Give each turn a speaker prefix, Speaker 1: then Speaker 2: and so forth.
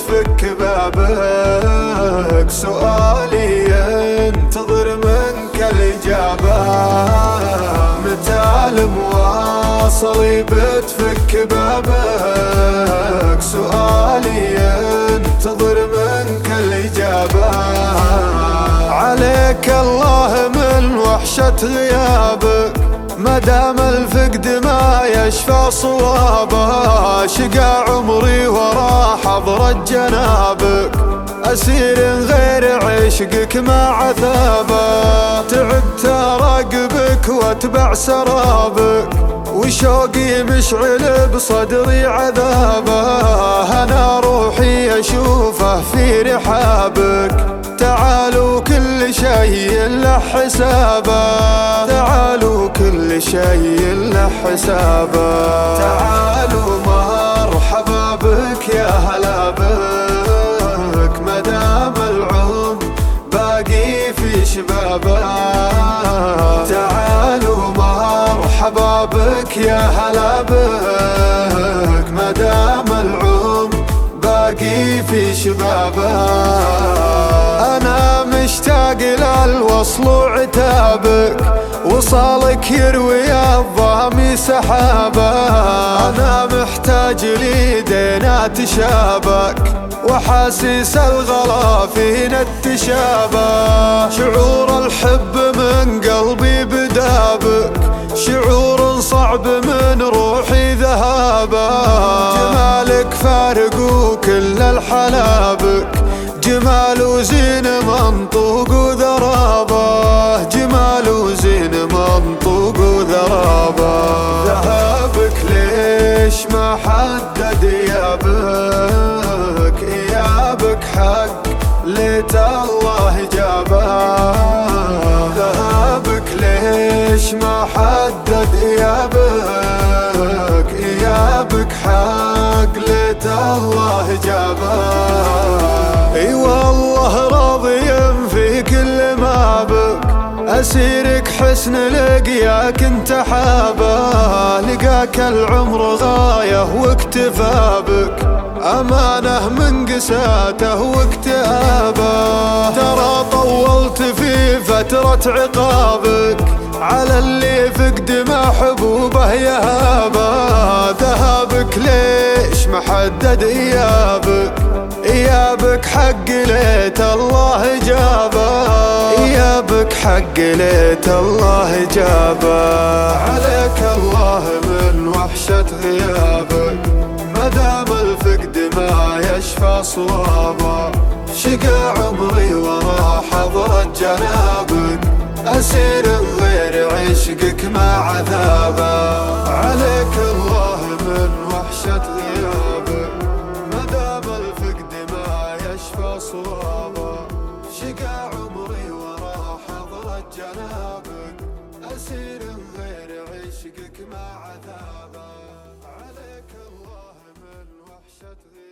Speaker 1: بتفك بابك، سؤالي ينتظر منك الإجابة. متى المواصل بتفك بابك، سؤالي ينتظر منك الإجابة. عليك الله من وحشة غيابك، مدام الفقد ما يشفى صوابه. شقى عمري ورا حضرة جنابك، أسير غير عشقك ما عذابه. تعبت أراقبك واتبع سرابك، وشوقي مشعل بصدري عذابه. أنا روحي أشوفه في رحابك، تعالوا كل شيء له حسابه. تعالوا كل شيء له حسابه. تعالوا مرحبا بك يا هلا بك، مدام العمر باقي في شبابه. تعالوا مرحبا بك يا هلا بك، مدام العمر باقي في شبابه. أنا مشتاق للوصل وعتابك، وصالك يروي الظامي سحابه. أنا محتاج ليدينا تشابك، وحاسس الغلا فينا التشابه. شعور الحب من قلبي بدابك، شعور صعب من روحي ذهابه. جمالك فارق وكل الحلابك، جمال وزين منطوق وذرابه. جمال وزين منطوق وذرابه. ذهابك ليش ما حدد إيابك، إيابك حق ليت الله جابه. ذهابك ليش ما حدد إيابك، إيابك حق ليت الله جابه. اي والله راضي في كل ما بك، أسيرك حسن لقياك انت حابه. لقاك العمر غاية واكتفى بك، أمانة من قساته واكتئابه. ترى طولت في فترة عقابك، على اللي فقد محبوبه يهابه. ذهابك ليش محدد إيابك، إيابك حق ليت الله جابه. إيابك حق ليت الله جابه. عليك الله من وحشة غيابك، مدام الفقد ما يشفى صوابه. شقى عمري ورا حضرة جنابك، أسير غير عشقك ما عذابه. عليك الله من وحشة غيابك، مدام الفقد ما يشفى صوابه. شقى عمري ورا حضرة جنابك، أسير غير عشقك ما عذابه. عليك الله من وحشة غيابك.